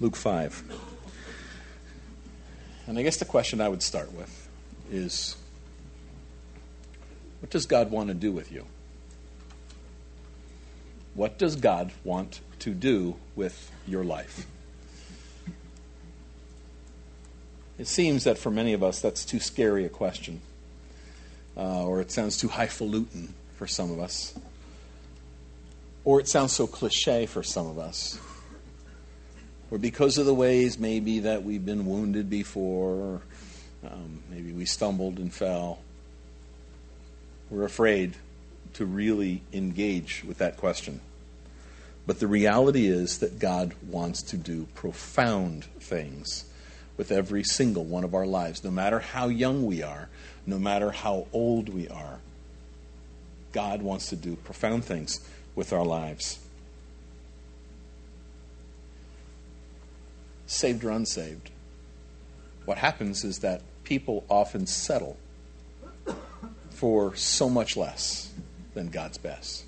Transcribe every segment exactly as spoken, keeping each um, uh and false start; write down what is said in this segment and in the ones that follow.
Luke five. And I guess the question I would start with is, what does God want to do with you? What does God want to do with your life? It seems that for many of us, that's too scary a question. Uh, or it sounds too highfalutin for some of us. Or it sounds so cliche for some of us. Or because of the ways maybe that we've been wounded before, um, maybe we stumbled and fell, we're afraid to really engage with that question. But the reality is that God wants to do profound things with every single one of our lives, no matter how young we are, no matter how old we are. God wants to do profound things with our lives. Saved or unsaved, what happens is that people often settle for so much less than God's best.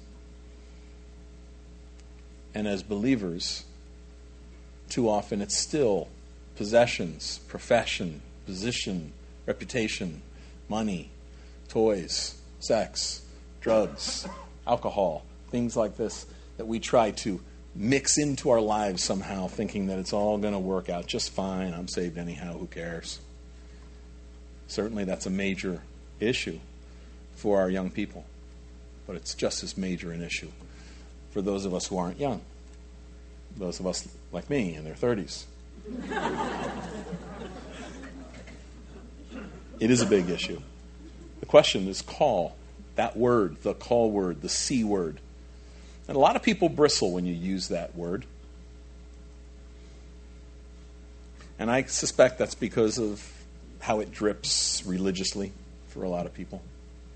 And as believers, too often it's still possessions, profession, position, reputation, money, toys, sex, drugs, alcohol, things like this that we try to mix into our lives somehow, thinking that it's all going to work out just fine. I'm saved anyhow, who cares? Certainly that's a major issue for our young people. But it's just as major an issue for those of us who aren't young. Those of us like me in their thirties. It is a big issue. The question is call. That word, the call word, the C word. And a lot of people bristle when you use that word. And I suspect that's because of how it drips religiously for a lot of people.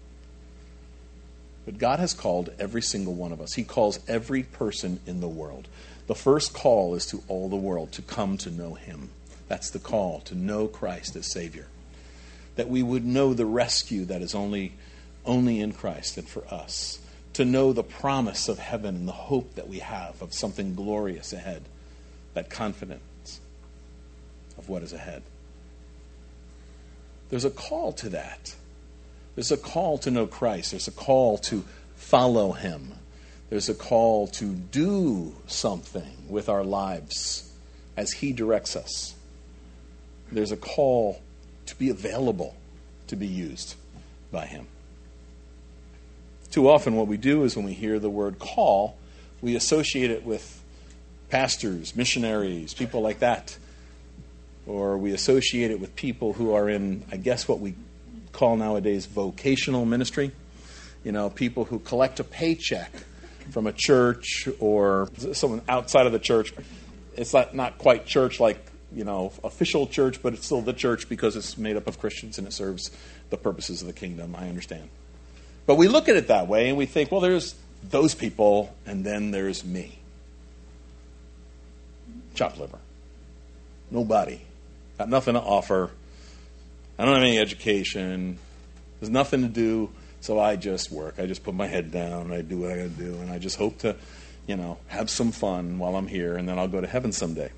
But God has called every single one of us. He calls every person in the world. The first call is to all the world to come to know Him. That's the call, to know Christ as Savior. That we would know the rescue that is only, only in Christ and for us. To know the promise of heaven and the hope that we have of something glorious ahead. That confidence of what is ahead. There's a call to that. There's a call to know Christ. There's a call to follow Him. There's a call to do something with our lives as He directs us. There's a call to be available to be used by Him. Too often what we do is when we hear the word call, we associate it with pastors, missionaries, people like that. Or we associate it with people who are in, I guess, what we call nowadays vocational ministry. You know, people who collect a paycheck from a church or someone outside of the church. It's not, not quite church like, you know, official church, but it's still the church because it's made up of Christians and it serves the purposes of the kingdom. I understand. But we look at it that way and we think, well, there's those people and then there's me. Chopped liver. Nobody. Got nothing to offer. I don't have any education. There's nothing to do, so I just work. I just put my head down and I do what I got to do, and I just hope to, you know, have some fun while I'm here, and then I'll go to heaven someday.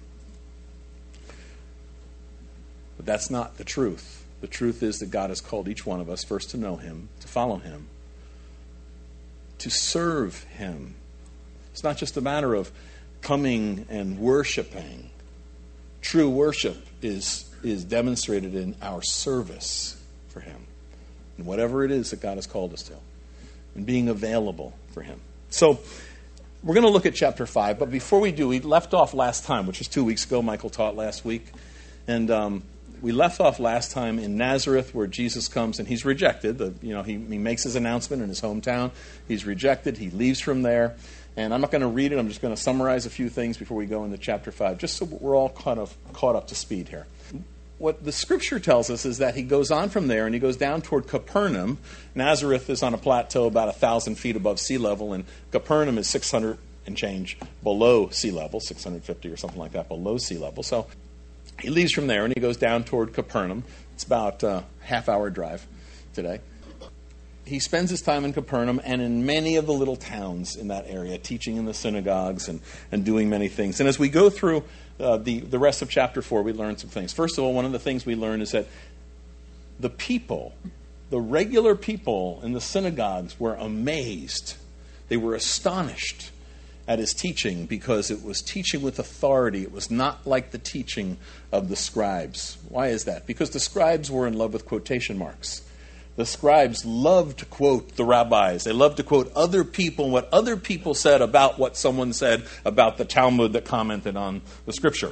But that's not the truth. The truth is that God has called each one of us first to know Him, to follow Him, to serve Him. It's not just a matter of coming and worshiping. True worship is is demonstrated in our service for Him. And whatever it is that God has called us to. And being available for Him. So, we're going to look at chapter five. But before we do, we left off last time, which was two weeks ago. Michael taught last week. And um, we left off last time in Nazareth where Jesus comes and He's rejected. The, you know, he, he makes His announcement in His hometown. He's rejected. He leaves from there. And I'm not going to read it. I'm just going to summarize a few things before we go into chapter five, just so we're all kind of caught up to speed here. What the Scripture tells us is that He goes on from there and He goes down toward Capernaum. Nazareth is on a plateau about one thousand feet above sea level, and Capernaum is six hundred and change below sea level, six hundred fifty or something like that below sea level. So He leaves from there and He goes down toward Capernaum. It's about a half-hour drive today. He spends his time in Capernaum and in many of the little towns in that area, teaching in the synagogues and, and doing many things. And as we go through uh, the, the rest of chapter four, we learn some things. First of all, one of the things we learn is that the people, the regular people in the synagogues were amazed. They were astonished at his teaching because it was teaching with authority. It was not like the teaching of the scribes. Why is that? Because the scribes were in love with quotation marks. The scribes loved to quote the rabbis. They loved to quote other people and what other people said about what someone said about the Talmud that commented on the scripture.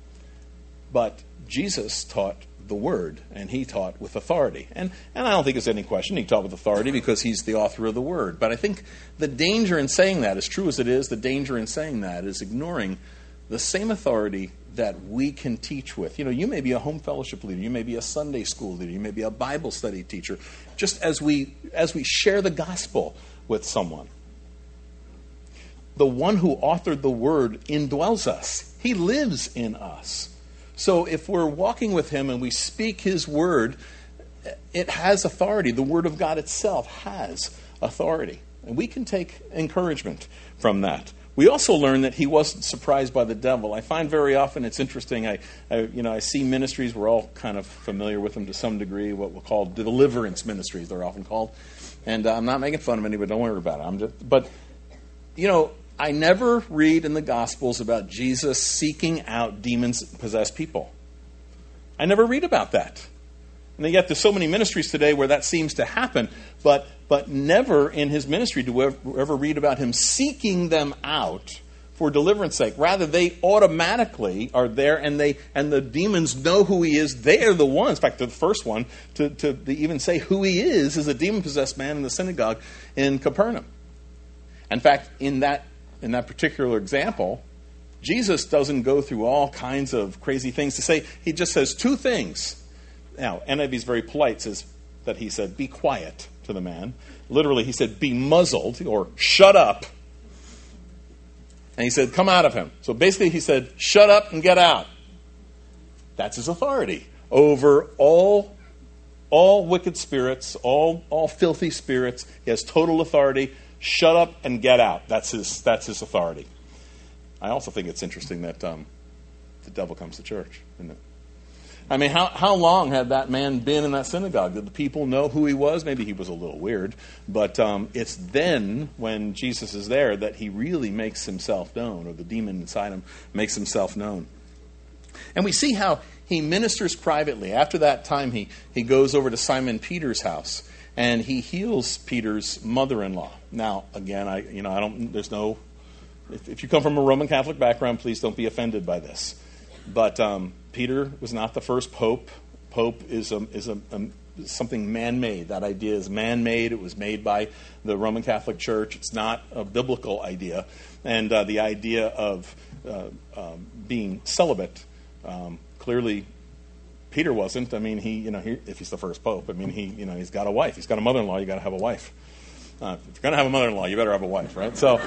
But Jesus taught the word, and he taught with authority. And and I don't think there's any question he taught with authority because he's the author of the word. But I think the danger in saying that, as true as it is, the danger in saying that is ignoring the same authority that we can teach with. You know, you may be a home fellowship leader, you may be a Sunday school leader, you may be a Bible study teacher. Just as we as we share the gospel with someone, the one who authored the word indwells us. He lives in us. So if we're walking with him and we speak his word, it has authority. The word of God itself has authority. And we can take encouragement from that. We also learn that he wasn't surprised by the devil. I find very often it's interesting. I, I, you know, I see ministries. We're all kind of familiar with them to some degree. What we'll call deliverance ministries, they're often called. And uh, I'm not making fun of anybody. Don't worry about it. I'm just, but you know, I never read in the Gospels about Jesus seeking out demon-possessed people. I never read about that. And yet there's so many ministries today where that seems to happen, but but never in his ministry do we ever, ever read about him seeking them out for deliverance sake. Rather, they automatically are there, and they and the demons know who he is. They are the ones, in fact, the first one to, to even say who he is is a demon-possessed man in the synagogue in Capernaum. In fact, in that in that particular example, Jesus doesn't go through all kinds of crazy things to say. He just says two things. Now, N I V is very polite, says that he said, be quiet to the man. Literally, he said, be muzzled, or shut up. And he said, come out of him. So basically, he said, shut up and get out. That's his authority over all, all wicked spirits, all, all filthy spirits. He has total authority. Shut up and get out. That's his, that's his authority. I also think it's interesting that um, the devil comes to church, isn't it? I mean, how, how long had that man been in that synagogue? Did the people know who he was? Maybe he was a little weird. But um, it's then, when Jesus is there, that he really makes himself known, or the demon inside him makes himself known. And we see how he ministers privately. After that time, he, he goes over to Simon Peter's house, and he heals Peter's mother-in-law. Now, again, I you know I don't. There's no. If, if you come from a Roman Catholic background, please don't be offended by this. But um, Peter was not the first pope. Pope is a, is a, a something man-made. That idea is man-made. It was made by the Roman Catholic Church. It's not a biblical idea. And uh, the idea of uh, um, being celibate, um, clearly Peter wasn't. I mean, he, you know, he, if he's the first pope, I mean, he, you know, he's got a wife. He's got a mother-in-law. You got to have a wife. Uh, if you're going to have a mother-in-law, you better have a wife, right? So,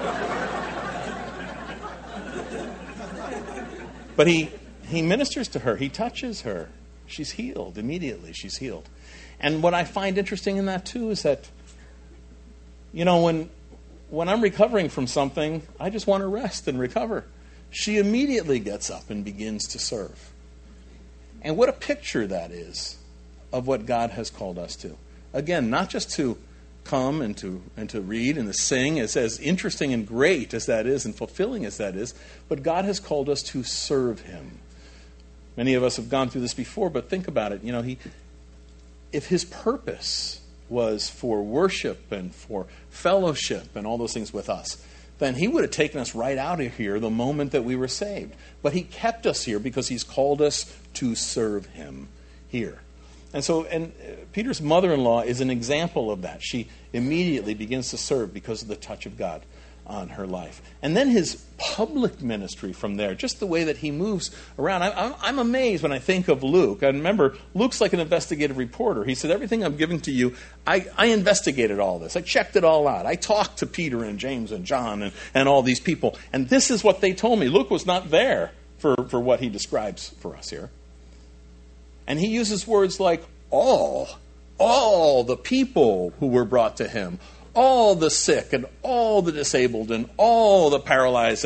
but he he ministers to her. He touches her. She's healed immediately. She's healed. And what I find interesting in that too is that, you know, when when I'm recovering from something, I just want to rest and recover. She immediately gets up and begins to serve. And what a picture that is of what God has called us to. Again, not just to come and to and to read and to sing, as, as interesting and great as that is and fulfilling as that is, but God has called us to serve him. Many of us have gone through this before, but think about it. You know, he, if his purpose was for worship and for fellowship and all those things with us, then he would have taken us right out of here the moment that we were saved. But he kept us here because he's called us to serve him here. And so, and Peter's mother-in-law is an example of that. She immediately begins to serve because of the touch of God on her life. And then his public ministry from there, just the way that he moves around. I, I'm amazed when I think of Luke. I remember Luke's like an investigative reporter. He said, everything I'm giving to you, I, I investigated all this. I checked it all out. I talked to Peter and James and John and, and all these people. And this is what they told me. Luke was not there for, for what he describes for us here. And he uses words like all, all the people who were brought to him, all the sick and all the disabled and all the paralyzed and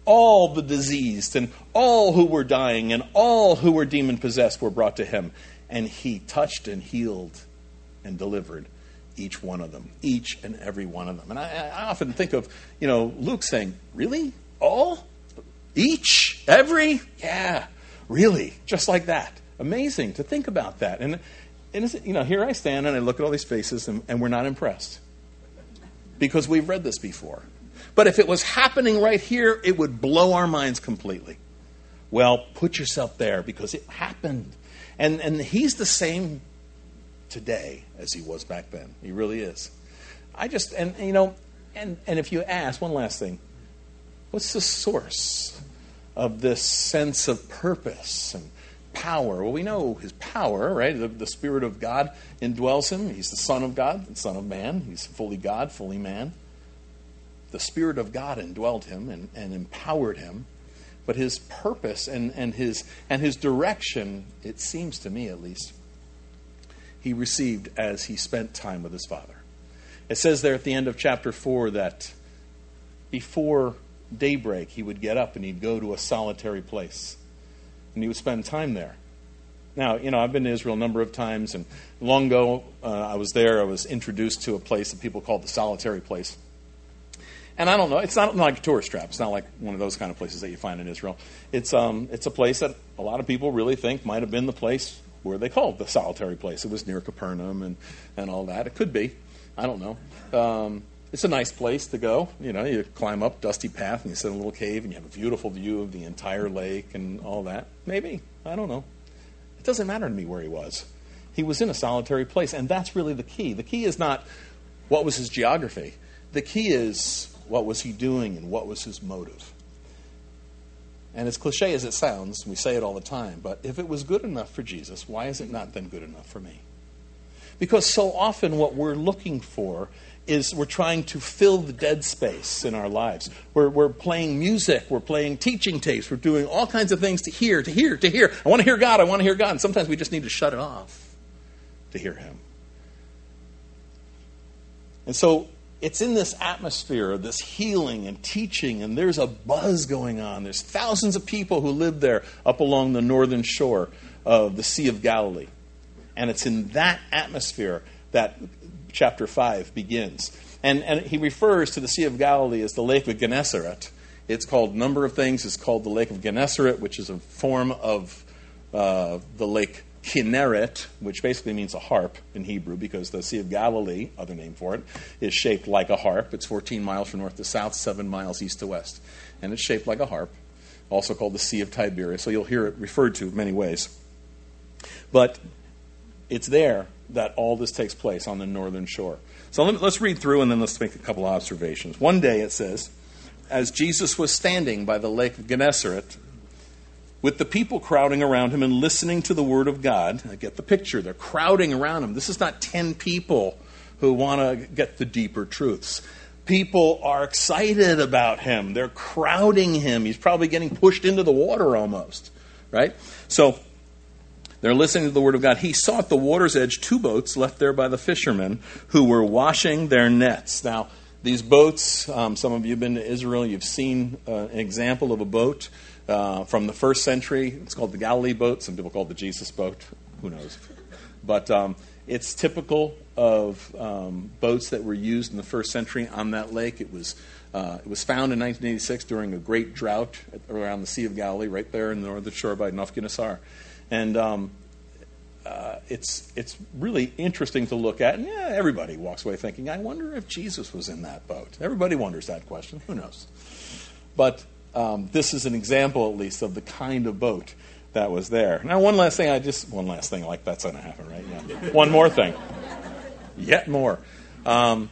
all the diseased and all who were dying and all who were demon-possessed were brought to him. And he touched and healed and delivered each one of them, each and every one of them. And I, I often think of, you know, Luke saying, really? All? Each? Every? Yeah, really, just like that. Amazing to think about that. And, and it's, you know, here I stand and I look at all these faces and, and we're not impressed because we've read this before. But if it was happening right here, it would blow our minds completely. Well, put yourself there because it happened. And, and he's the same today as he was back then. He really is. I just, and, and you know, and, and if you ask, one last thing, what's the source of this sense of purpose and power? Well, we know his power, right? The, the Spirit of God indwells him. He's the Son of God, the Son of Man. He's fully God, fully man. The Spirit of God indwelled him and, and empowered him. But his purpose and, and his and his direction, it seems to me at least, he received as he spent time with his Father. It says there at the end of chapter four that before daybreak he would get up and he'd go to a solitary place. And he would spend time there. Now, you know, I've been to Israel a number of times, and long ago uh, I was there. I was introduced to a place that people called the solitary place. And I don't know, it's not like a tourist trap. It's not like one of those kind of places that you find in Israel. It's um, it's a place that a lot of people really think might have been the place where they called the solitary place. It was near Capernaum and, and all that. It could be. I don't know. Um, it's a nice place to go. You know, you climb up dusty path and you sit in a little cave and you have a beautiful view of the entire lake and all that. Maybe. I don't know. It doesn't matter to me where he was. He was in a solitary place, and that's really the key. The key is not what was his geography. The key is what was he doing and what was his motive. And as cliche as it sounds, we say it all the time, but if it was good enough for Jesus, why is it not then good enough for me? Because so often what we're looking for is we're trying to fill the dead space in our lives. We're, we're playing music, we're playing teaching tapes, we're doing all kinds of things to hear, to hear, to hear. I want to hear God, I want to hear God. And sometimes we just need to shut it off to hear him. And so it's in this atmosphere of this healing and teaching, and there's a buzz going on. There's thousands of people who live there up along the northern shore of the Sea of Galilee. And it's in that atmosphere that chapter five begins. And, and he refers to the Sea of Galilee as the Lake of Gennesaret. It's called a number of things. It's called the Lake of Gennesaret, which is a form of uh, the Lake Kinneret, which basically means a harp in Hebrew, because the Sea of Galilee, other name for it, is shaped like a harp. It's fourteen miles from north to south, seven miles east to west. And it's shaped like a harp, also called the Sea of Tiberias. So you'll hear it referred to many ways. But it's there that all this takes place on the northern shore. So let me, let's read through and then let's make a couple observations. One day it says, as Jesus was standing by the Lake of Gennesaret, with the people crowding around him and listening to the word of God. I get the picture. They're crowding around him. This is not ten people who want to get the deeper truths. People are excited about him. They're crowding him. He's probably getting pushed into the water almost, right? So they're listening to the word of God. He saw at the water's edge two boats left there by the fishermen who were washing their nets. Now, these boats, um, some of you have been to Israel. You've seen uh, an example of a boat. Uh, from the first century. It's called the Galilee boat. Some people call it the Jesus boat. Who knows? But um, it's typical of um, boats that were used in the first century on that lake. It was uh, it was found in nineteen eighty-six during a great drought around the Sea of Galilee, right there in the northern shore by Nofkinesar. And um, uh, it's it's really interesting to look at. And yeah, everybody walks away thinking, I wonder if Jesus was in that boat. Everybody wonders that question. Who knows? But Um, this is an example, at least, of the kind of boat that was there. Now, one last thing, I just, one last thing, like that's going to happen, right? Yeah. One more thing. Yet more. Um,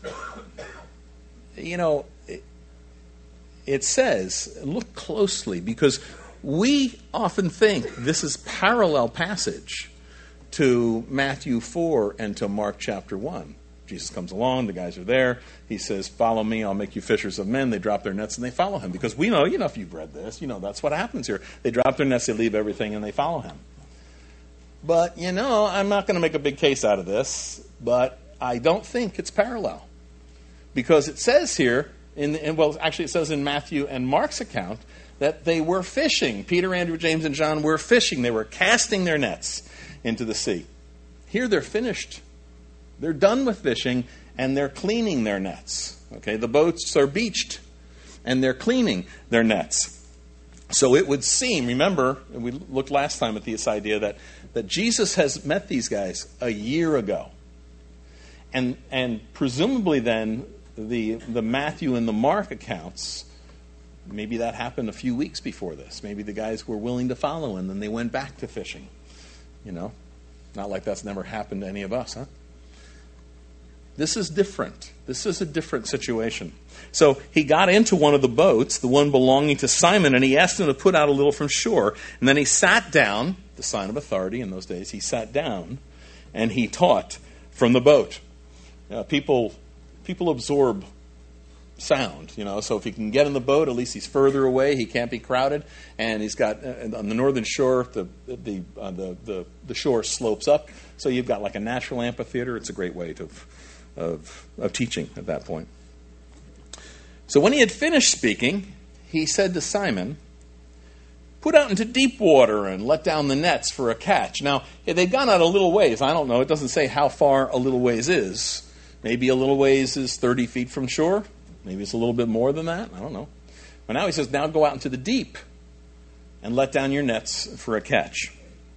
you know, it, it says, look closely, because we often think this is parallel passage to Matthew four and to Mark chapter one. Jesus comes along, the guys are there. He says, follow me, I'll make you fishers of men. They drop their nets and they follow him. Because we know, you know, if you've read this, you know, that's what happens here. They drop their nets, they leave everything, and they follow him. But, you know, I'm not going to make a big case out of this, but I don't think it's parallel. Because it says here, In, in well, actually, it says in Matthew and Mark's account that they were fishing. Peter, Andrew, James, and John were fishing. They were casting their nets into the sea. Here they're finished. They're done with fishing, and they're cleaning their nets. Okay, the boats are beached, and they're cleaning their nets. So it would seem, remember, we looked last time at this idea that, that Jesus has met these guys a year ago. And and presumably then, the the Matthew and the Mark accounts, maybe that happened a few weeks before this. Maybe the guys were willing to follow, and then they went back to fishing. You know, not like that's never happened to any of us, huh? This is different. This is a different situation. So he got into one of the boats, the one belonging to Simon, and he asked him to put out a little from shore. And then he sat down, the sign of authority in those days, he sat down and he taught from the boat. Uh, people people absorb sound, you know, so if he can get in the boat, at least he's further away, he can't be crowded, and he's got, uh, on the northern shore, the the, uh, the the the shore slopes up, so you've got like a natural amphitheater. It's a great way to of of teaching at that point. So when he had finished speaking, he said to Simon, "Put out into deep water and let down the nets for a catch." Now, they'd gone out a little ways. I don't know. It doesn't say how far a little ways is. Maybe a little ways is thirty feet from shore. Maybe it's a little bit more than that. I don't know. But now he says, now go out into the deep and let down your nets for a catch.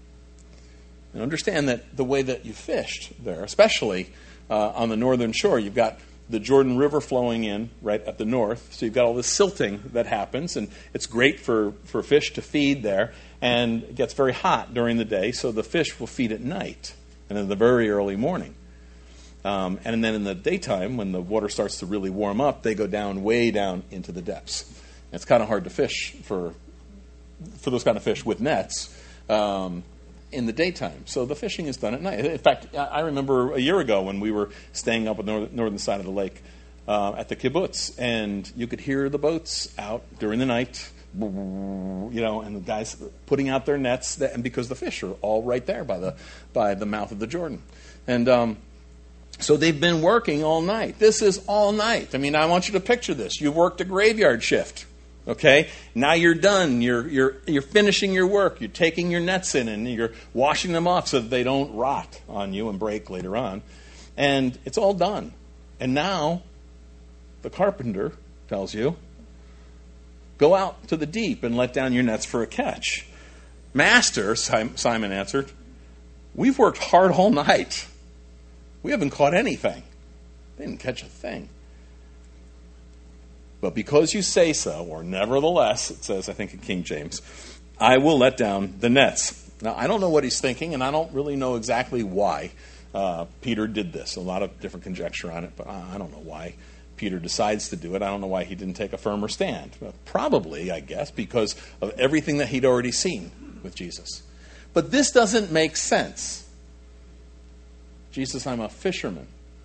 And understand that the way that you fished there, especially uh, on the northern shore, you've got the Jordan River flowing in right at the north. So you've got all this silting that happens, and it's great for, for fish to feed there. And it gets very hot during the day, so the fish will feed at night and in the very early morning. Um, and then in the daytime, when the water starts to really warm up, they go down way down into the depths. And it's kind of hard to fish for for those kind of fish with nets um, in the daytime. So the fishing is done at night. In fact, I remember a year ago when we were staying up on the north, northern side of the lake uh, at the kibbutz, and you could hear the boats out during the night, you know, and the guys putting out their nets, that, and because the fish are all right there by the by the mouth of the Jordan. And um, so they've been working all night. This is all night. I mean, I want you to picture this. You've worked a graveyard shift. Okay? Now you're done. You're you're you're finishing your work. You're taking your nets in and you're washing them off so that they don't rot on you and break later on. And it's all done. And now the carpenter tells you, go out to the deep and let down your nets for a catch. Master, Simon answered, we've worked hard all night. We haven't caught anything. They didn't catch a thing. But because you say so, or nevertheless, it says, I think in King James, I will let down the nets. Now, I don't know what he's thinking, and I don't really know exactly why uh, Peter did this. A lot of different conjecture on it, but I don't know why Peter decides to do it. I don't know why he didn't take a firmer stand. Well, probably, I guess, because of everything that he'd already seen with Jesus. But this doesn't make sense. Jesus, I'm a fisherman.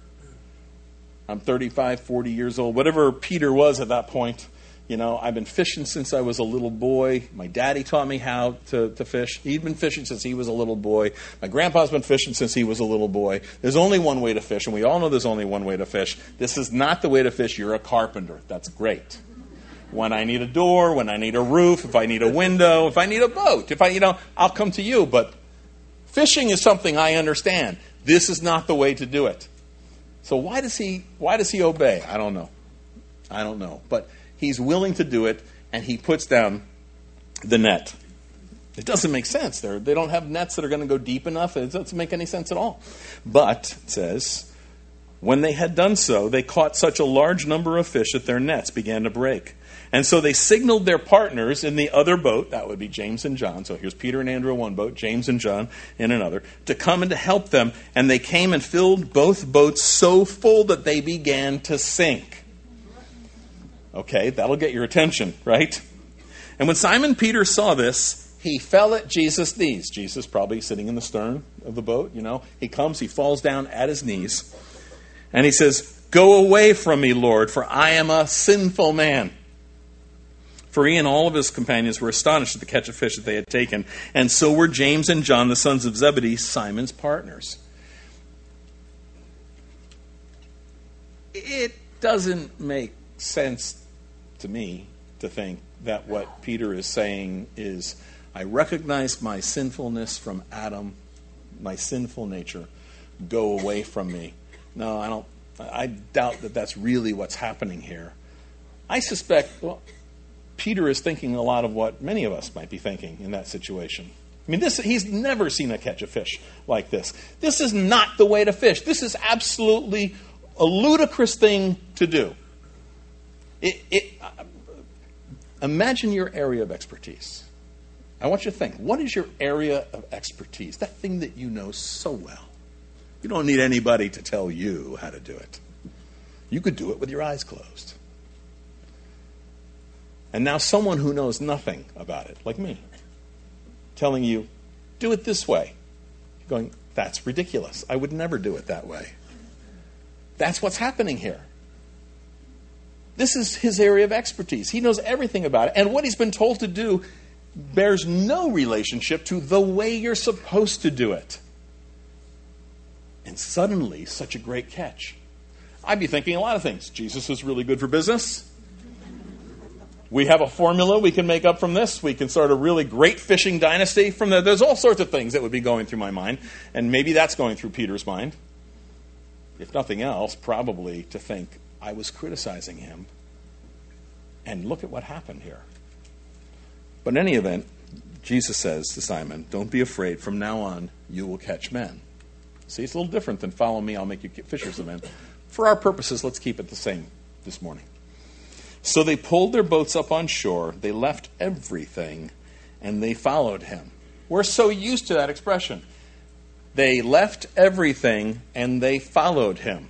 I'm thirty-five, forty years old. Whatever Peter was at that point, you know, I've been fishing since I was a little boy. My daddy taught me how to, to fish. He'd been fishing since he was a little boy. My grandpa's been fishing since he was a little boy. There's only one way to fish, and we all know there's only one way to fish. This is not the way to fish. You're a carpenter. That's great. When I need a door, when I need a roof, if I need a window, if I need a boat, if I, you know, I'll come to you. But fishing is something I understand. This is not the way to do it. So why does he why does he obey? I don't know. I don't know. But he's willing to do it, and he puts down the net. It doesn't make sense. They're, they don't have nets that are going to go deep enough. It doesn't make any sense at all. But, it says, when they had done so, they caught such a large number of fish that their nets began to break. And so they signaled their partners in the other boat, that would be James and John. So here's Peter and Andrew in one boat, James and John in another, to come and to help them. And they came and filled both boats so full that they began to sink. Okay, that'll get your attention, right? And when Simon Peter saw this, he fell at Jesus' knees. Jesus probably sitting in the stern of the boat, you know. He comes, he falls down at his knees. And he says, "Go away from me, Lord, for I am a sinful man." For he and all of his companions were astonished at the catch of fish that they had taken. And so were James and John, the sons of Zebedee, Simon's partners. It doesn't make sense to me to think that what Peter is saying is, I recognize my sinfulness from Adam, my sinful nature. Go away from me. No, I don't. I doubt that that's really what's happening here. I suspect, well, Peter is thinking a lot of what many of us might be thinking in that situation. I mean, this he's never seen a catch of fish like this. This is not the way to fish. This is absolutely a ludicrous thing to do. It, it, uh, imagine your area of expertise. I want you to think, what is your area of expertise? That thing that you know so well. You don't need anybody to tell you how to do it. You could do it with your eyes closed. And now someone who knows nothing about it, like me, telling you, do it this way. You're going, that's ridiculous. I would never do it that way. That's what's happening here. This is his area of expertise. He knows everything about it. And what he's been told to do bears no relationship to the way you're supposed to do it. And suddenly, such a great catch. I'd be thinking a lot of things. Jesus is really good for business. We have a formula we can make up from this. We can start a really great fishing dynasty from there. There's all sorts of things that would be going through my mind. And maybe that's going through Peter's mind. If nothing else, probably to think, I was criticizing him. And look at what happened here. But in any event, Jesus says to Simon, don't be afraid. From now on, you will catch men. See, it's a little different than follow me, I'll make you fishers of men. For our purposes, let's keep it the same this morning. So they pulled their boats up on shore, they left everything, and they followed him. We're so used to that expression. They left everything, and they followed him.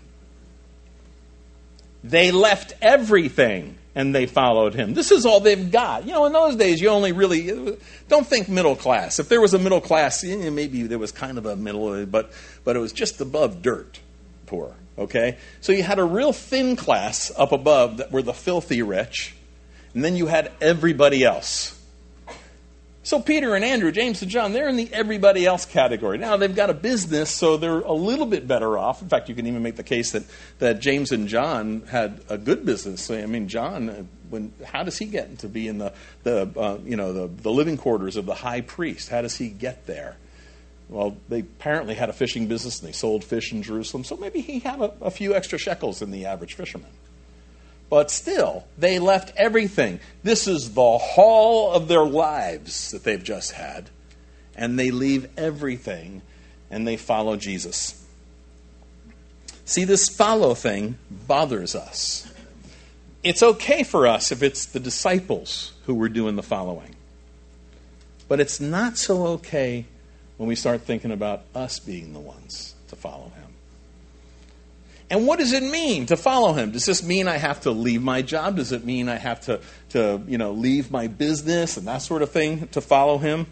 They left everything, and they followed him. This is all they've got. You know, in those days, you only really, don't think middle class. If there was a middle class, maybe there was kind of a middle, but, but it was just above dirt poor. Okay? So you had a real thin class up above that were the filthy rich, and then you had everybody else. So Peter and Andrew, James and John, they're in the everybody else category. Now they've got a business, so they're a little bit better off. In fact, you can even make the case that, that James and John had a good business. I mean, John, when how does he get to be in the the uh, you know the, the living quarters of the high priest? How does he get there? Well, they apparently had a fishing business, and they sold fish in Jerusalem, so maybe he had a, a few extra shekels than the average fisherman. But still, they left everything. This is the haul of their lives that they've just had, and they leave everything, and they follow Jesus. See, this follow thing bothers us. It's okay for us if it's the disciples who were doing the following. But it's not so okay when we start thinking about us being the ones to follow him. And what does it mean to follow him? Does this mean I have to leave my job? Does it mean I have to, to you know, leave my business and that sort of thing to follow him?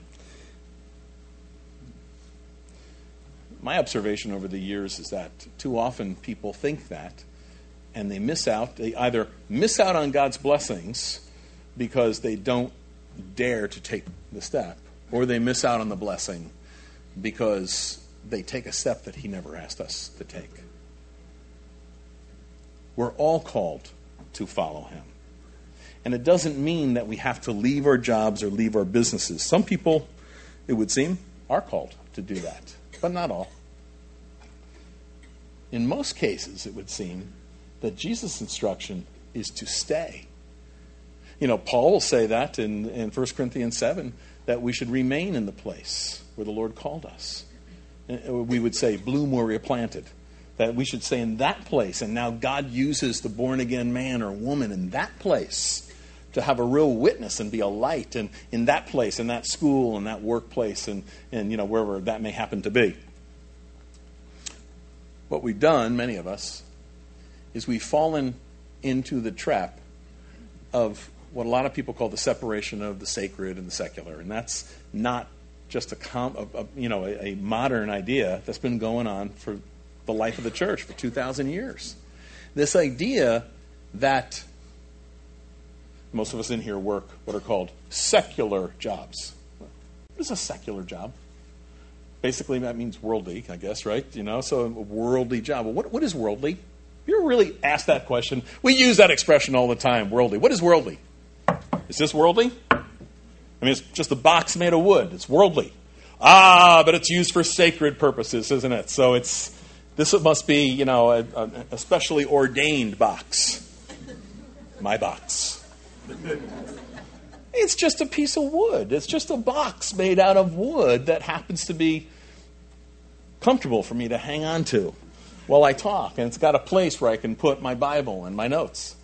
My observation over the years is that too often people think that, and they miss out. They either miss out on God's blessings because they don't dare to take the step, or they miss out on the blessing because they take a step that he never asked us to take. We're all called to follow him. And it doesn't mean that we have to leave our jobs or leave our businesses. Some people, it would seem, are called to do that, but not all. In most cases, it would seem that Jesus' instruction is to stay. You know, Paul will say that in, in First Corinthians seven, that we should remain in the place where the Lord called us. We would say, bloom where we are planted. That we should stay in that place. And now God uses the born-again man or woman in that place to have a real witness and be a light in, in that place, in that school, in that workplace, and, and you know wherever that may happen to be. What we've done, many of us, is we've fallen into the trap of what a lot of people call the separation of the sacred and the secular. And that's not just a, com- a, a you know a, a modern idea that's been going on for the life of the church for two thousand years. This idea that most of us in here work what are called secular jobs. What is a secular job? Basically, that means worldly, I guess, right? You know, so a worldly job. Well, what, what is worldly? You really ask that question? We use that expression all the time, worldly. What is worldly? Is this worldly? I mean, it's just a box made of wood. It's worldly. Ah, but it's used for sacred purposes, isn't it? So it's this must be, you know, a, a, a specially ordained box. My box. It's just a piece of wood. It's just a box made out of wood that happens to be comfortable for me to hang on to while I talk. And it's got a place where I can put my Bible and my notes.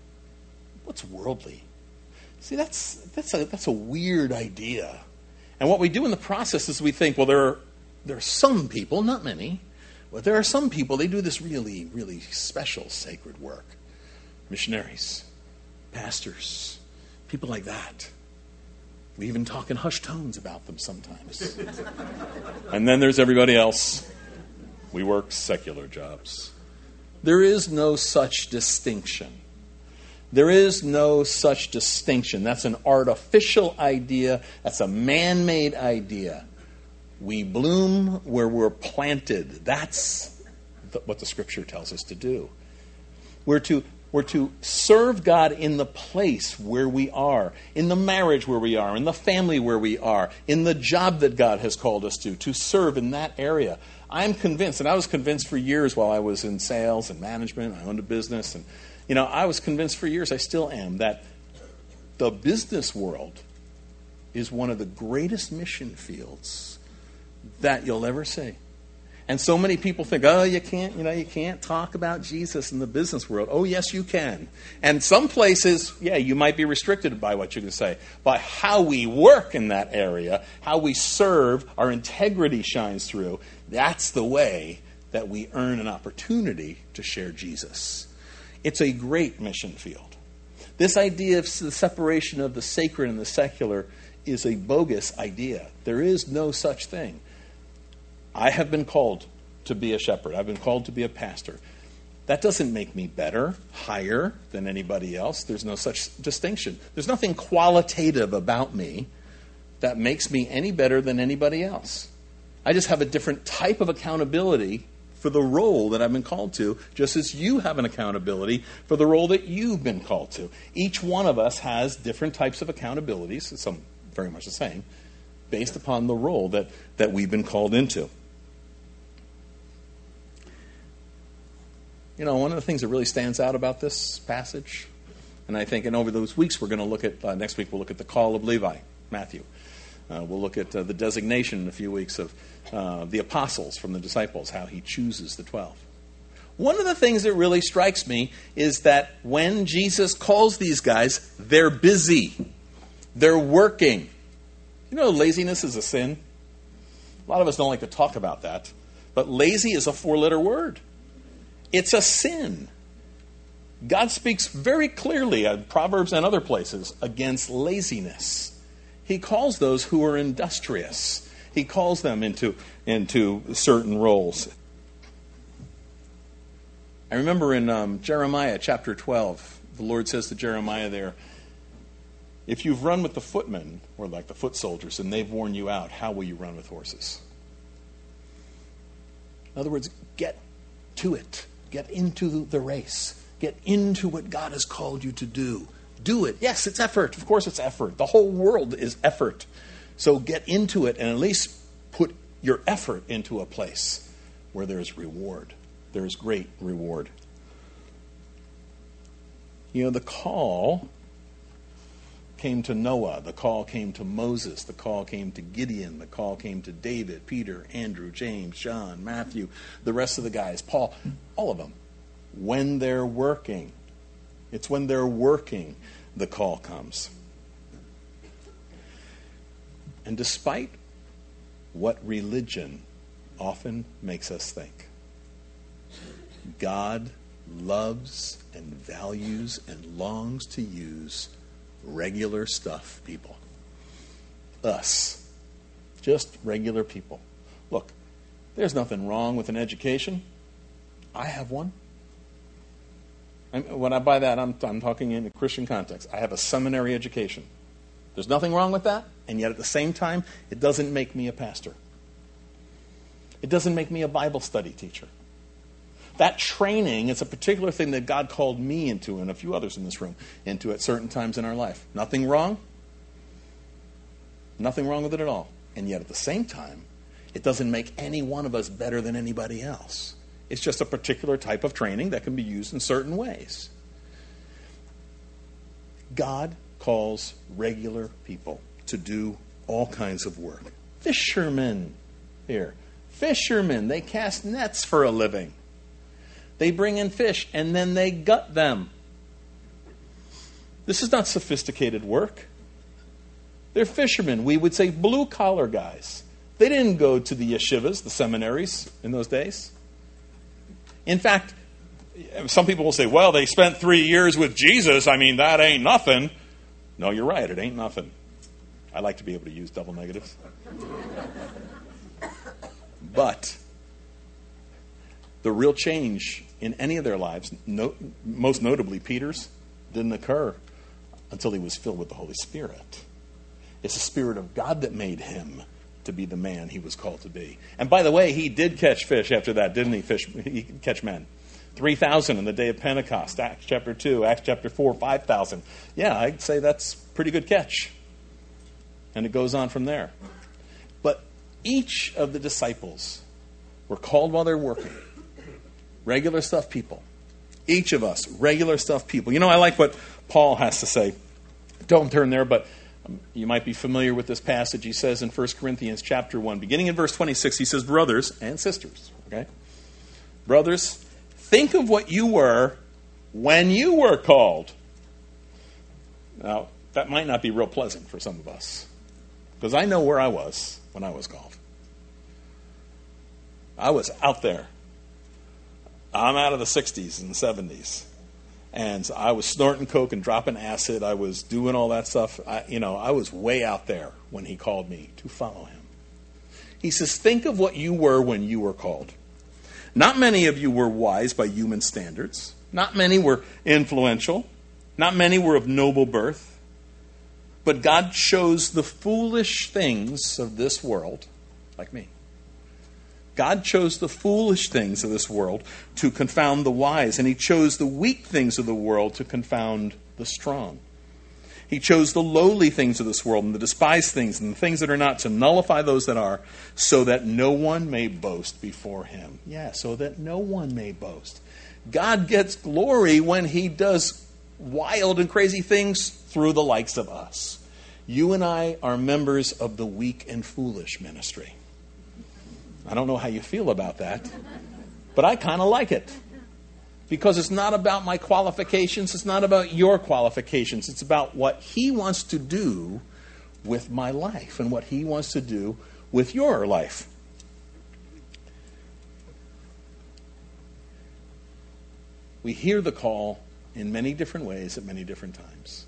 What's worldly? See, that's that's a that's a weird idea. And what we do in the process is we think, well, there are there are some people, not many, but there are some people, they do this really, really special sacred work. Missionaries, pastors, people like that. We even talk in hushed tones about them sometimes. And then there's everybody else. We work secular jobs. There is no such distinction. There is no such distinction. That's an artificial idea. That's a man-made idea. We bloom where we're planted. That's th- what the Scripture tells us to do. We're to We're to serve God in the place where we are, in the marriage where we are, in the family where we are, in the job that God has called us to, to serve in that area. I'm convinced, and I was convinced for years while I was in sales and management, I owned a business, and you know, I was convinced for years, I still am, that the business world is one of the greatest mission fields that you'll ever see. And so many people think, oh, you can't, you know, you can't talk about Jesus in the business world. Oh, yes, you can. And some places, yeah, you might be restricted by what you can say. But how we work in that area, how we serve, our integrity shines through. That's the way that we earn an opportunity to share Jesus. It's a great mission field. This idea of the separation of the sacred and the secular is a bogus idea. There is no such thing. I have been called to be a shepherd. I've been called to be a pastor. That doesn't make me better, higher than anybody else. There's no such distinction. There's nothing qualitative about me that makes me any better than anybody else. I just have a different type of accountability for the role that I've been called to, just as you have an accountability for the role that you've been called to. Each one of us has different types of accountabilities, some very much the same, based upon the role that, that we've been called into. You know, one of the things that really stands out about this passage, and I think, and over those weeks we're going to look at, uh, next week we'll look at the call of Levi, Matthew. Uh, we'll look at uh, the designation in a few weeks of uh, the apostles from the disciples, how he chooses the twelve. One of the things that really strikes me is that when Jesus calls these guys, they're busy. They're working. You know, laziness is a sin. A lot of us don't like to talk about that. But lazy is a four-letter word. It's a sin. God speaks very clearly in Proverbs and other places against laziness. He calls those who are industrious. He calls them into, into certain roles. I remember in um, Jeremiah chapter twelve, the Lord says to Jeremiah there, if you've run with the footmen, or like the foot soldiers, and they've worn you out, how will you run with horses? In other words, get to it. Get into the race. Get into what God has called you to do. Do it. Yes, it's effort. Of course it's effort. The whole world is effort. So get into it and at least put your effort into a place where there's reward. There is great reward. You know, the call came to Noah. The call came to Moses. The call came to Gideon. The call came to David, Peter, Andrew, James, John, Matthew, the rest of the guys, Paul, all of them. When they're working. It's when they're working the call comes. And despite what religion often makes us think, God loves and values and longs to use regular stuff, people. Us. Just regular people. Look, there's nothing wrong with an education. I have one. I'm, when I buy that, I'm, I'm talking in a Christian context. I have a seminary education. There's nothing wrong with that, and yet at the same time, it doesn't make me a pastor. It doesn't make me a Bible study teacher. That training is a particular thing that God called me into, and a few others in this room, into at certain times in our life. Nothing wrong. Nothing wrong with it at all. And yet at the same time, it doesn't make any one of us better than anybody else. It's just a particular type of training that can be used in certain ways. God calls regular people to do all kinds of work. Fishermen here. Fishermen, they cast nets for a living. They bring in fish and then they gut them. This is not sophisticated work. They're fishermen. We would say blue-collar guys. They didn't go to the yeshivas, the seminaries, in those days. In fact, some people will say, well, they spent three years with Jesus. I mean, that ain't nothing. No, you're right. It ain't nothing. I like to be able to use double negatives. But the real change in any of their lives, no, most notably Peter's, didn't occur until he was filled with the Holy Spirit. It's the Spirit of God that made him to be the man he was called to be. And by the way, he did catch fish after that, didn't he? Fish, he catch men. three thousand in the day of Pentecost, Acts chapter two, Acts chapter four, five thousand. Yeah, I'd say that's a pretty good catch. And it goes on from there. But each of the disciples were called while they're working. Regular stuff people. Each of us, regular stuff people. You know, I like what Paul has to say. Don't turn there, but you might be familiar with this passage. He says in First Corinthians chapter one, beginning in verse twenty-six, he says, brothers and sisters, okay? Brothers, think of what you were when you were called. Now, that might not be real pleasant for some of us, because I know where I was when I was called. I was out there. I'm out of the sixties and seventies. And I was snorting coke and dropping acid. I was doing all that stuff. I, you know, I was way out there when he called me to follow him. He says, think of what you were when you were called. Not many of you were wise by human standards. Not many were influential. Not many were of noble birth. But God chose the foolish things of this world, like me. God chose the foolish things of this world to confound the wise, and he chose the weak things of the world to confound the strong. He chose the lowly things of this world and the despised things and the things that are not to nullify those that are, so that no one may boast before him. Yeah, so that no one may boast. God gets glory when he does wild and crazy things through the likes of us. You and I are members of the weak and foolish ministry. I don't know how you feel about that, but I kind of like it. Because it's not about my qualifications, it's not about your qualifications. It's about what he wants to do with my life and what he wants to do with your life. We hear the call in many different ways at many different times.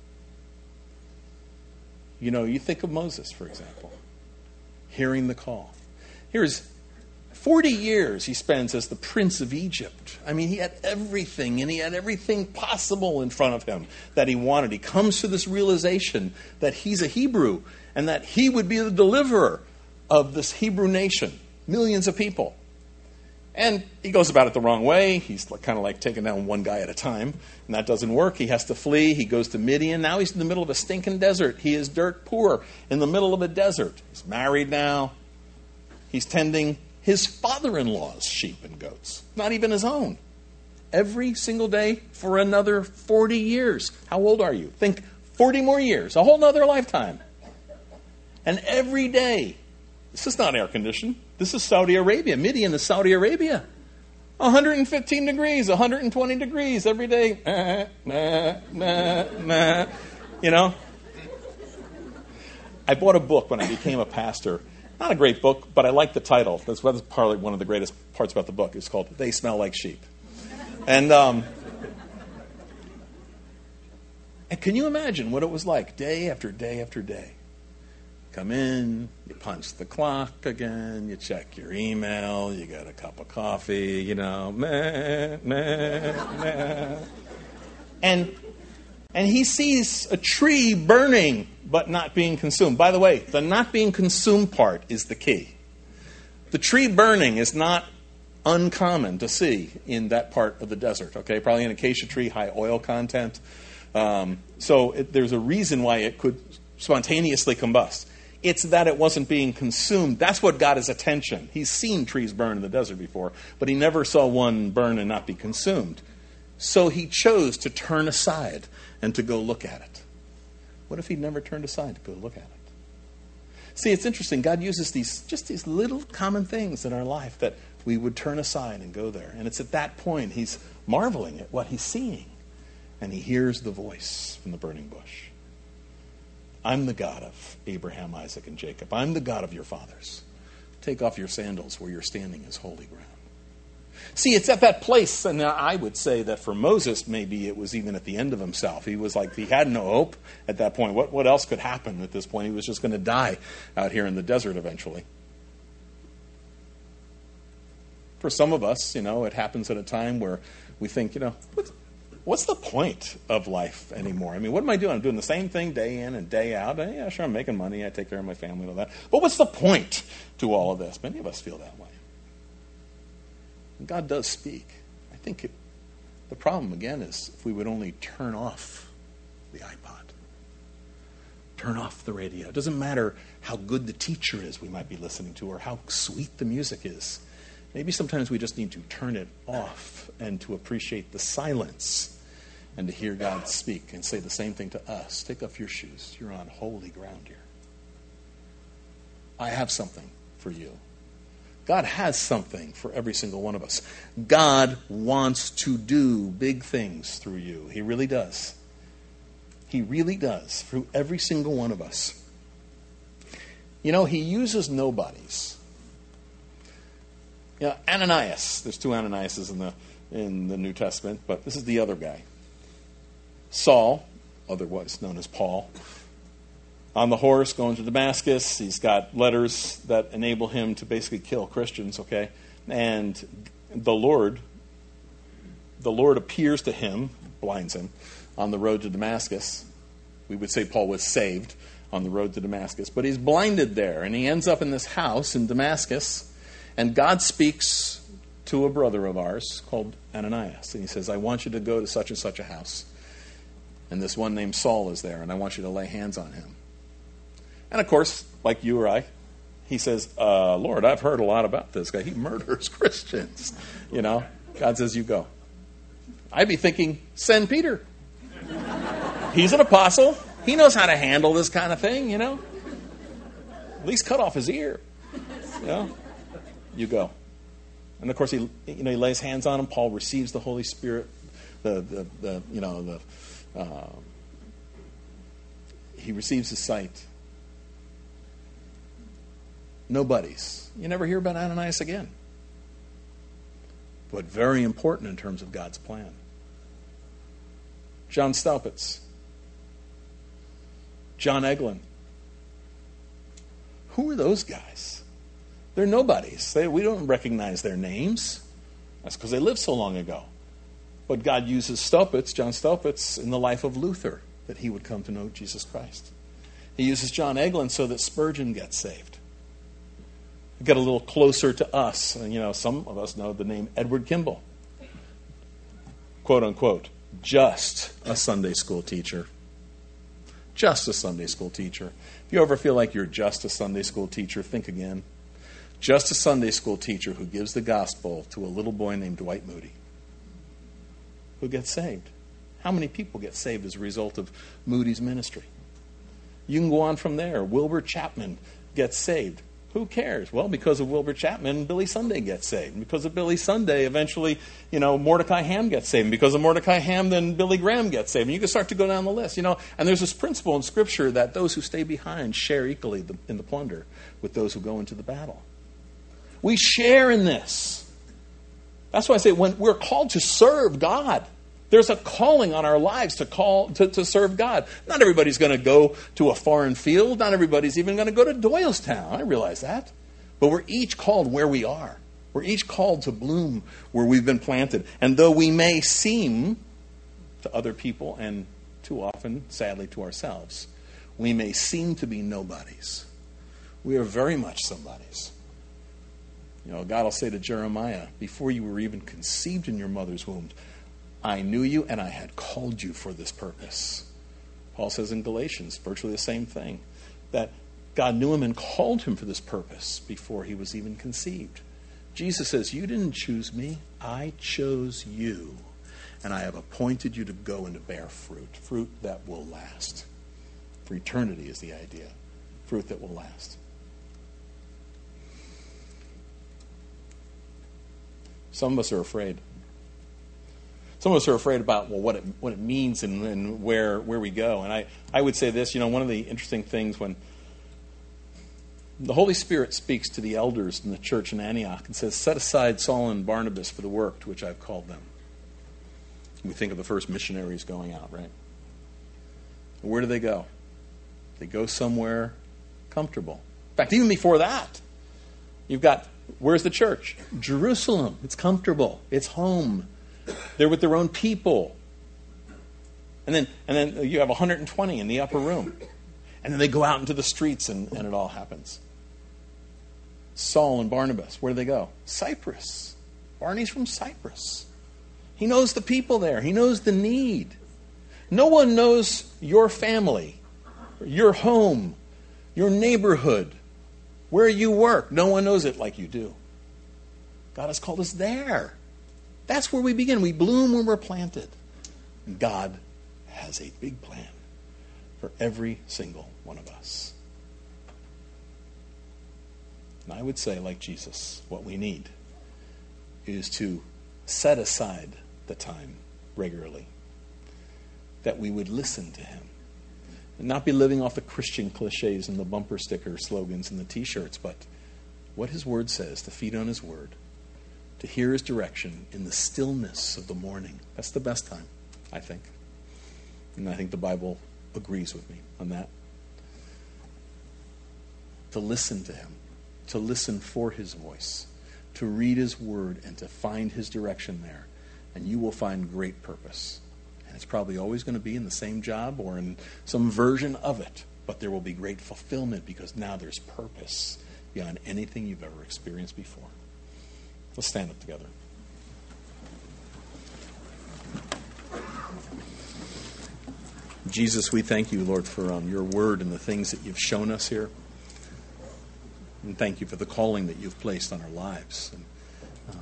You know, you think of Moses, for example, hearing the call. Here's forty years he spends as the prince of Egypt. I mean, he had everything, and he had everything possible in front of him that he wanted. He comes to this realization that he's a Hebrew, and that he would be the deliverer of this Hebrew nation, millions of people. And he goes about it the wrong way. He's kind of like taking down one guy at a time, and that doesn't work. He has to flee. He goes to Midian. Now he's in the middle of a stinking desert. He is dirt poor in the middle of a desert. He's married now. He's tending his father-in-law's sheep and goats, not even his own. Every single day for another forty years. How old are you? Think forty more years, a whole nother lifetime. And every day, this is not air-conditioned. This is Saudi Arabia. Midian is Saudi Arabia. one hundred fifteen degrees, one hundred twenty degrees every day. Nah, nah, nah, nah. You know? I bought a book when I became a pastor. Not a great book, but I like the title. That's probably one of the greatest parts about the book. It's called They Smell Like Sheep. And, um, and can you imagine what it was like day after day after day? Come in, you punch the clock again, you check your email, you get a cup of coffee, you know, meh, meh, meh. And, and he sees a tree burning but not being consumed. By the way, the not being consumed part is the key. The tree burning is not uncommon to see in that part of the desert. Okay, probably an acacia tree, high oil content. Um, so it, there's a reason why it could spontaneously combust. It's that it wasn't being consumed. That's what got his attention. He's seen trees burn in the desert before, but he never saw one burn and not be consumed. So he chose to turn aside and to go look at it. What if he'd never turned aside to go look at it? See, it's interesting. God uses these just these little common things in our life that we would turn aside and go there. And it's at that point he's marveling at what he's seeing. And he hears the voice from the burning bush. I'm the God of Abraham, Isaac, and Jacob. I'm the God of your fathers. Take off your sandals, where you're standing is holy ground. See, it's at that place, and I would say that for Moses, maybe it was even at the end of himself. He was like, he had no hope at that point. What, what else could happen at this point? He was just going to die out here in the desert eventually. For some of us, you know, it happens at a time where we think, you know, what's, what's the point of life anymore? I mean, what am I doing? I'm doing the same thing day in and day out. And yeah, sure, I'm making money. I take care of my family and all that. But what's the point to all of this? Many of us feel that way. God does speak. I think it, the problem, again, is if we would only turn off the iPod. Turn off the radio. It doesn't matter how good the teacher is we might be listening to or how sweet the music is. Maybe sometimes we just need to turn it off and to appreciate the silence and to hear God speak and say the same thing to us. Take off your shoes. You're on holy ground here. I have something for you. God has something for every single one of us. God wants to do big things through you. He really does. He really does through every single one of us. You know, he uses nobodies. You know, Ananias, there's two Ananiases in the in the New Testament, but this is the other guy. Saul, otherwise known as Paul, on the horse going to Damascus. He's got letters that enable him to basically kill Christians, okay? And the Lord, the Lord appears to him, blinds him, on the road to Damascus. We would say Paul was saved on the road to Damascus. But he's blinded there, and he ends up in this house in Damascus, and God speaks to a brother of ours called Ananias. And he says, I want you to go to such and such a house. And this one named Saul is there, and I want you to lay hands on him. And of course, like you or I, he says, uh, Lord, I've heard a lot about this guy. He murders Christians. You know, God says, you go. I'd be thinking, send Peter. He's an apostle. He knows how to handle this kind of thing, you know. At least cut off his ear. You know, you go. And of course, he, you know, he lays hands on him. Paul receives the Holy Spirit. The, the, the you know, the uh, he receives his sight. Nobodies. You never hear about Ananias again. But very important in terms of God's plan. John Staupitz. John Eglin. Who are those guys? They're nobodies. They, we don't recognize their names. That's because they lived so long ago. But God uses Staupitz, John Staupitz, in the life of Luther, that he would come to know Jesus Christ. He uses John Eglin so that Spurgeon gets saved. Get a little closer to us. And, you know, some of us know the name Edward Kimball. Quote, unquote, just a Sunday school teacher. Just a Sunday school teacher. If you ever feel like you're just a Sunday school teacher, think again. Just a Sunday school teacher who gives the gospel to a little boy named Dwight Moody, who gets saved. How many people get saved as a result of Moody's ministry? You can go on from there. Wilbur Chapman gets saved. Who cares? Well, because of Wilbur Chapman, Billy Sunday gets saved. And because of Billy Sunday, eventually, you know, Mordecai Ham gets saved. And because of Mordecai Ham, then Billy Graham gets saved. And you can start to go down the list, you know. And there's this principle in Scripture that those who stay behind share equally in the plunder with those who go into the battle. We share in this. That's why I say when we're called to serve God, there's a calling on our lives to call to, to serve God. Not everybody's going to go to a foreign field. Not everybody's even going to go to Doylestown. I realize that. But we're each called where we are. We're each called to bloom where we've been planted. And though we may seem to other people, and too often, sadly, to ourselves, we may seem to be nobodies, we are very much somebodies. You know, God will say to Jeremiah, before you were even conceived in your mother's womb, I knew you and I had called you for this purpose. Paul says in Galatians, virtually the same thing, that God knew him and called him for this purpose before he was even conceived. Jesus says, you didn't choose me, I chose you. And I have appointed you to go and to bear fruit, fruit that will last. For eternity is the idea, fruit that will last. Some of us are afraid. Some of us are afraid about, well, what it, what it means and, and where, where we go. And I, I would say this, you know, one of the interesting things when the Holy Spirit speaks to the elders in the church in Antioch and says, set aside Saul and Barnabas for the work to which I've called them. We think of the first missionaries going out, right? Where do they go? They go somewhere comfortable. In fact, even before that, you've got, where's the church? Jerusalem. It's comfortable. It's home. They're with their own people. And then and then you have one hundred twenty in the upper room. And then they go out into the streets and, and it all happens. Saul and Barnabas, where do they go? Cyprus. Barney's from Cyprus. He knows the people there. He knows the need. No one knows your family, your home, your neighborhood, where you work. No one knows it like you do. God has called us there. That's where we begin. We bloom where we're planted. God has a big plan for every single one of us. And I would say, like Jesus, what we need is to set aside the time regularly, that we would listen to him and not be living off the Christian cliches and the bumper sticker slogans and the t-shirts, but what his word says, to feed on his word, to hear his direction in the stillness of the morning. That's the best time, I think. And I think the Bible agrees with me on that. To listen to him, to listen for his voice, to read his word and to find his direction there. And you will find great purpose. And it's probably always going to be in the same job or in some version of it. But there will be great fulfillment because now there's purpose beyond anything you've ever experienced before. Let's stand up together. Jesus, we thank you, Lord, for um, your word and the things that you've shown us here. And thank you for the calling that you've placed on our lives. And, um,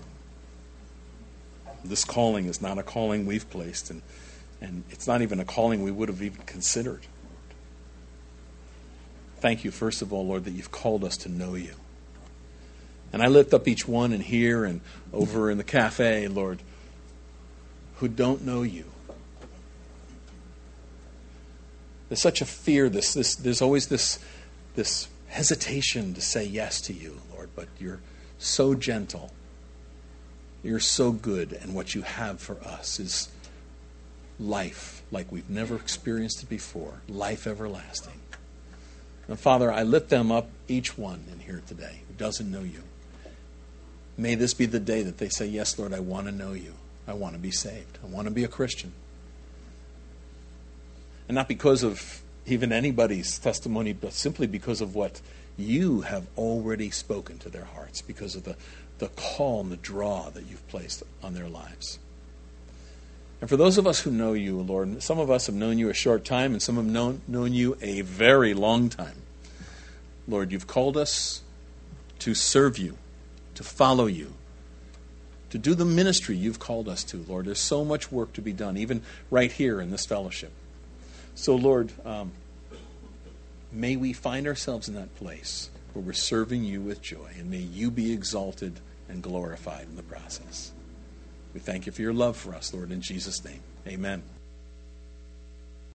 this calling is not a calling we've placed, and, and it's not even a calling we would have even considered. Thank you, first of all, Lord, that you've called us to know you. And I lift up each one in here and over in the cafe, Lord, who don't know you. There's such a fear. This, this, there's always this, this hesitation to say yes to you, Lord, but you're so gentle. You're so good, and what you have for us is life like we've never experienced it before, life everlasting. And Father, I lift them up, each one in here today who doesn't know you. May this be the day that they say, yes, Lord, I want to know you. I want to be saved. I want to be a Christian. And not because of even anybody's testimony, but simply because of what you have already spoken to their hearts, because of the, the call and the draw that you've placed on their lives. And for those of us who know you, Lord, some of us have known you a short time, and some have known, known you a very long time. Lord, you've called us to serve you, to follow you, to do the ministry you've called us to, Lord. There's so much work to be done, even right here in this fellowship. So, Lord, um, may we find ourselves in that place where we're serving you with joy, and may you be exalted and glorified in the process. We thank you for your love for us, Lord, in Jesus' name. Amen.